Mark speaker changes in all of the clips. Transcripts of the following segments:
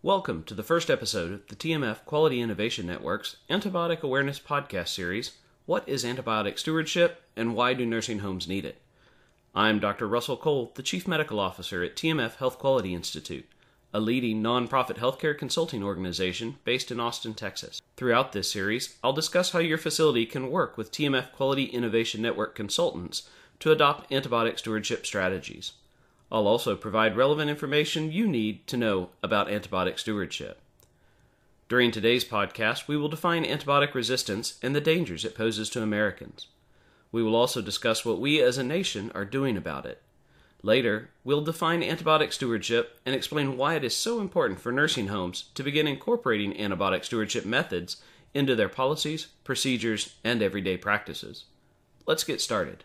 Speaker 1: Welcome to the first episode of the TMF Quality Innovation Network's Antibiotic Awareness Podcast series, What is Antibiotic Stewardship and Why Do Nursing Homes Need It? I'm Dr. Russell Cole, the Chief Medical Officer at TMF Health Quality Institute, a leading nonprofit healthcare consulting organization based in Austin, Texas. Throughout this series, I'll discuss how your facility can work with TMF Quality Innovation Network consultants to adopt antibiotic stewardship strategies. I'll also provide relevant information you need to know about antibiotic stewardship. During today's podcast, we will define antibiotic resistance and the dangers it poses to Americans. We will also discuss what we as a nation are doing about it. Later, we'll define antibiotic stewardship and explain why it is so important for nursing homes to begin incorporating antibiotic stewardship methods into their policies, procedures, and everyday practices. Let's get started.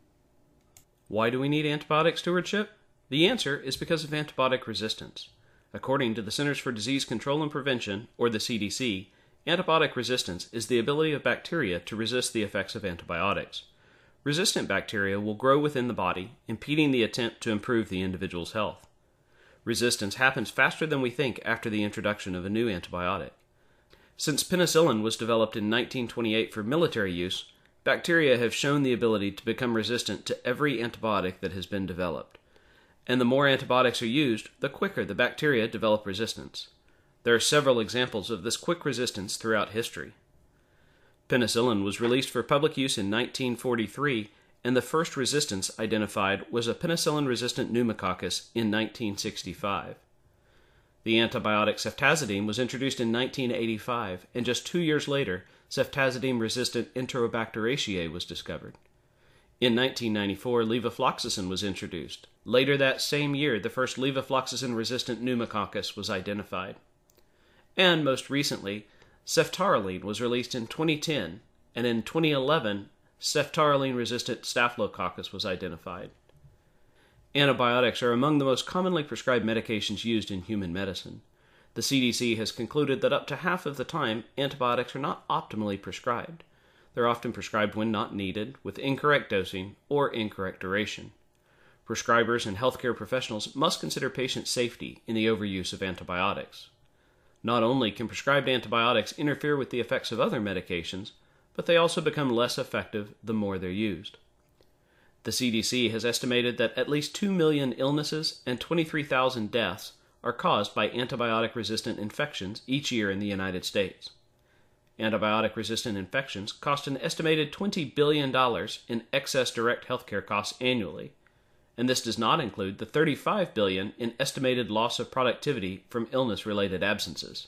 Speaker 1: Why do we need antibiotic stewardship? The answer is because of antibiotic resistance. According to the Centers for Disease Control and Prevention, or the CDC, antibiotic resistance is the ability of bacteria to resist the effects of antibiotics. Resistant bacteria will grow within the body, impeding the attempt to improve the individual's health. Resistance happens faster than we think after the introduction of a new antibiotic. Since penicillin was developed in 1928 for military use, bacteria have shown the ability to become resistant to every antibiotic that has been developed. And the more antibiotics are used, the quicker the bacteria develop resistance. There are several examples of this quick resistance throughout history. Penicillin was released for public use in 1943, and the first resistance identified was a penicillin-resistant pneumococcus in 1965. The antibiotic ceftazidime was introduced in 1985, and just 2 years later, ceftazidime-resistant Enterobacteriaceae was discovered. In 1994, levofloxacin was introduced. Later that same year, the first levofloxacin-resistant pneumococcus was identified. And most recently, ceftaroline was released in 2010, and in 2011, ceftaroline-resistant staphylococcus was identified. Antibiotics are among the most commonly prescribed medications used in human medicine. The CDC has concluded that up to half of the time, antibiotics are not optimally prescribed. They're often prescribed when not needed, with incorrect dosing or incorrect duration. Prescribers and healthcare professionals must consider patient safety in the overuse of antibiotics. Not only can prescribed antibiotics interfere with the effects of other medications, but they also become less effective the more they're used. The CDC has estimated that at least 2 million illnesses and 23,000 deaths are caused by antibiotic-resistant infections each year in the United States. Antibiotic-resistant infections cost an estimated $20 billion in excess direct healthcare costs annually, and this does not include the $35 billion in estimated loss of productivity from illness-related absences.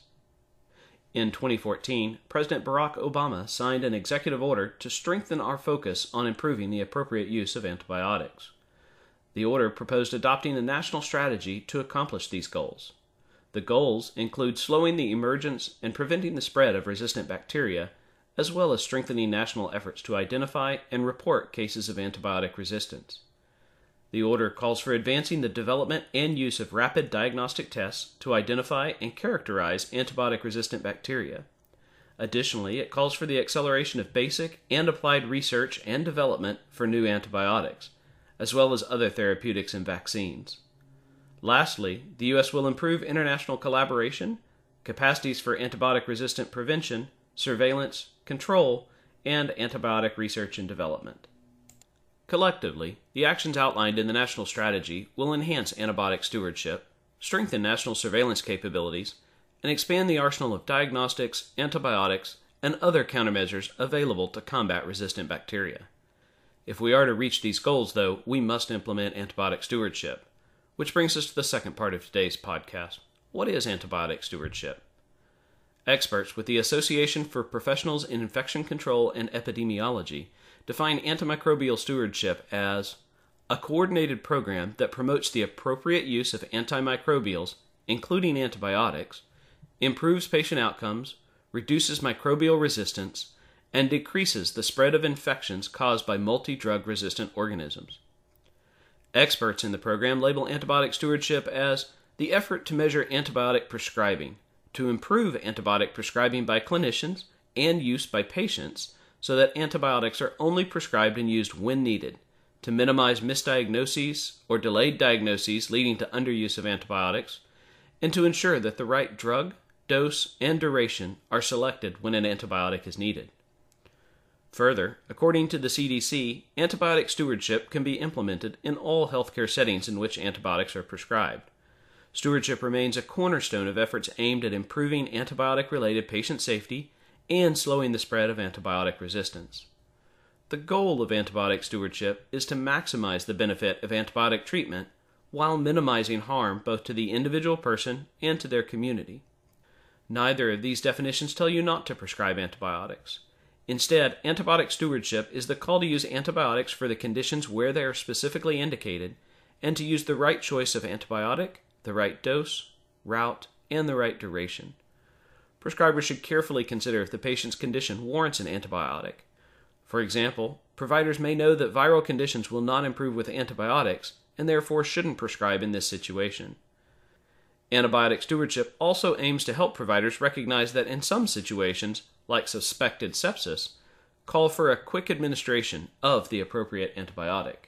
Speaker 1: In 2014, President Barack Obama signed an executive order to strengthen our focus on improving the appropriate use of antibiotics. The order proposed adopting a national strategy to accomplish these goals. The goals include slowing the emergence and preventing the spread of resistant bacteria, as well as strengthening national efforts to identify and report cases of antibiotic resistance. The order calls for advancing the development and use of rapid diagnostic tests to identify and characterize antibiotic-resistant bacteria. Additionally, it calls for the acceleration of basic and applied research and development for new antibiotics, as well as other therapeutics and vaccines. Lastly, the U.S. will improve international collaboration, capacities for antibiotic-resistant prevention, surveillance, control, and antibiotic research and development. Collectively, the actions outlined in the national strategy will enhance antibiotic stewardship, strengthen national surveillance capabilities, and expand the arsenal of diagnostics, antibiotics, and other countermeasures available to combat resistant bacteria. If we are to reach these goals, though, we must implement antibiotic stewardship. Which brings us to the second part of today's podcast. What is antibiotic stewardship? Experts with the Association for Professionals in Infection Control and Epidemiology define antimicrobial stewardship as a coordinated program that promotes the appropriate use of antimicrobials, including antibiotics, improves patient outcomes, reduces microbial resistance, and decreases the spread of infections caused by multi-drug resistant organisms. Experts in the program label antibiotic stewardship as the effort to measure antibiotic prescribing, to improve antibiotic prescribing by clinicians and use by patients so that antibiotics are only prescribed and used when needed, to minimize misdiagnoses or delayed diagnoses leading to underuse of antibiotics, and to ensure that the right drug, dose, and duration are selected when an antibiotic is needed. Further, according to the CDC, antibiotic stewardship can be implemented in all healthcare settings in which antibiotics are prescribed. Stewardship remains a cornerstone of efforts aimed at improving antibiotic-related patient safety and slowing the spread of antibiotic resistance. The goal of antibiotic stewardship is to maximize the benefit of antibiotic treatment while minimizing harm both to the individual person and to their community. Neither of these definitions tell you not to prescribe antibiotics. Instead, antibiotic stewardship is the call to use antibiotics for the conditions where they are specifically indicated and to use the right choice of antibiotic, the right dose, route, and the right duration. Prescribers should carefully consider if the patient's condition warrants an antibiotic. For example, providers may know that viral conditions will not improve with antibiotics and therefore shouldn't prescribe in this situation. Antibiotic stewardship also aims to help providers recognize that in some situations, like suspected sepsis, call for a quick administration of the appropriate antibiotic.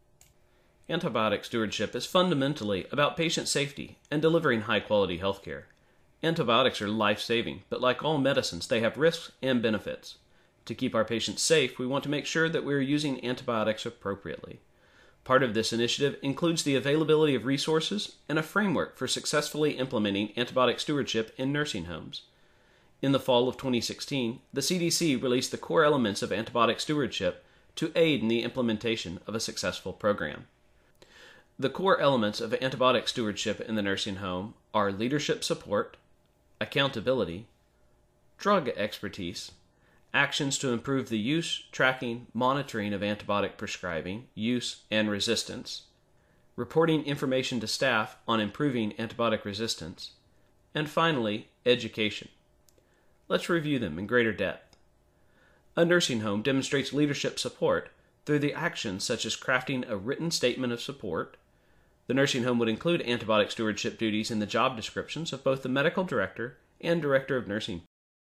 Speaker 1: Antibiotic stewardship is fundamentally about patient safety and delivering high-quality healthcare. Antibiotics are life-saving, but like all medicines, they have risks and benefits. To keep our patients safe, we want to make sure that we are using antibiotics appropriately. Part of this initiative includes the availability of resources and a framework for successfully implementing antibiotic stewardship in nursing homes. In the fall of 2016, the CDC released the core elements of antibiotic stewardship to aid in the implementation of a successful program. The core elements of antibiotic stewardship in the nursing home are leadership support, accountability, drug expertise, actions to improve the use, tracking, monitoring of antibiotic prescribing, use, and resistance, reporting information to staff on improving antibiotic resistance, and finally, education. Let's review them in greater depth. A nursing home demonstrates leadership support through the actions such as crafting a written statement of support. The nursing home would include antibiotic stewardship duties in the job descriptions of both the medical director and director of nursing.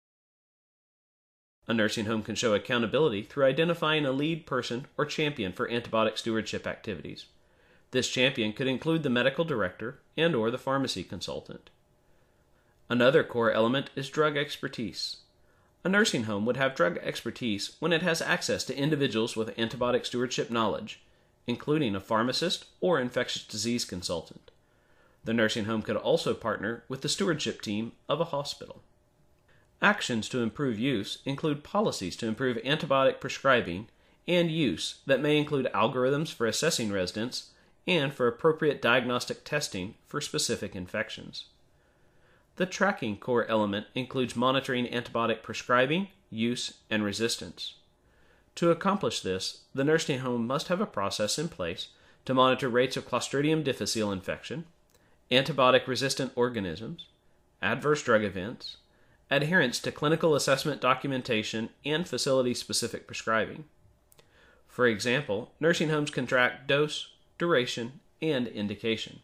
Speaker 1: A nursing home can show accountability through identifying a lead person or champion for antibiotic stewardship activities. This champion could include the medical director and/or the pharmacy consultant. Another core element is drug expertise. A nursing home would have drug expertise when it has access to individuals with antibiotic stewardship knowledge, including a pharmacist or infectious disease consultant. The nursing home could also partner with the stewardship team of a hospital. Actions to improve use include policies to improve antibiotic prescribing and use that may include algorithms for assessing residents and for appropriate diagnostic testing for specific infections. The tracking core element includes monitoring antibiotic prescribing, use, and resistance. To accomplish this, the nursing home must have a process in place to monitor rates of Clostridium difficile infection, antibiotic-resistant organisms, adverse drug events, adherence to clinical assessment documentation, and facility-specific prescribing. For example, nursing homes can track dose, duration, and indication.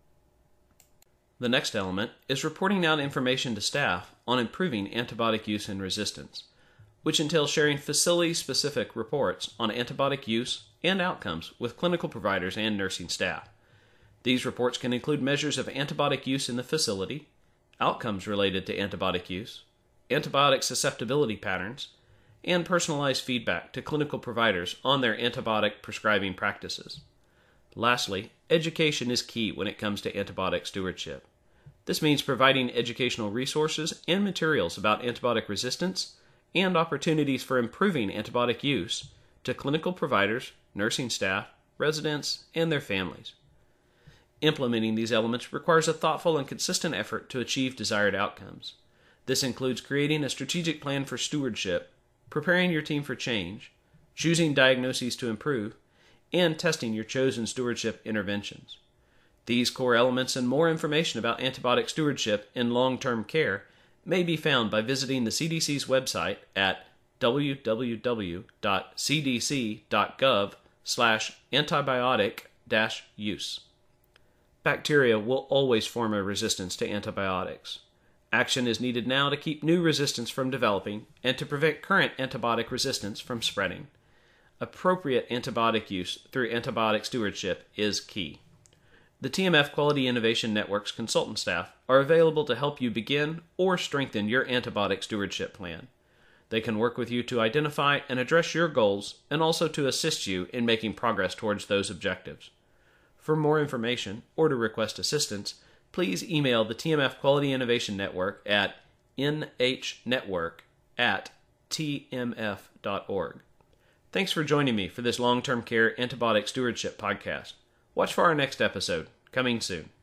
Speaker 1: The next element is reporting out information to staff on improving antibiotic use and resistance, which entails sharing facility-specific reports on antibiotic use and outcomes with clinical providers and nursing staff. These reports can include measures of antibiotic use in the facility, outcomes related to antibiotic use, antibiotic susceptibility patterns, and personalized feedback to clinical providers on their antibiotic prescribing practices. Lastly, education is key when it comes to antibiotic stewardship. This means providing educational resources and materials about antibiotic resistance and opportunities for improving antibiotic use to clinical providers, nursing staff, residents, and their families. Implementing these elements requires a thoughtful and consistent effort to achieve desired outcomes. This includes creating a strategic plan for stewardship, preparing your team for change, choosing diagnoses to improve, and testing your chosen stewardship interventions. These core elements and more information about antibiotic stewardship in long-term care may be found by visiting the CDC's website at www.cdc.gov/antibiotic-use. Bacteria will always form a resistance to antibiotics. Action is needed now to keep new resistance from developing and to prevent current antibiotic resistance from spreading. Appropriate antibiotic use through antibiotic stewardship is key. The TMF Quality Innovation Network's consultant staff are available to help you begin or strengthen your antibiotic stewardship plan. They can work with you to identify and address your goals and also to assist you in making progress towards those objectives. For more information or to request assistance, please email the TMF Quality Innovation Network at nhnetwork@tmf.org. Thanks for joining me for this long-term care antibiotic stewardship podcast. Watch for our next episode, coming soon.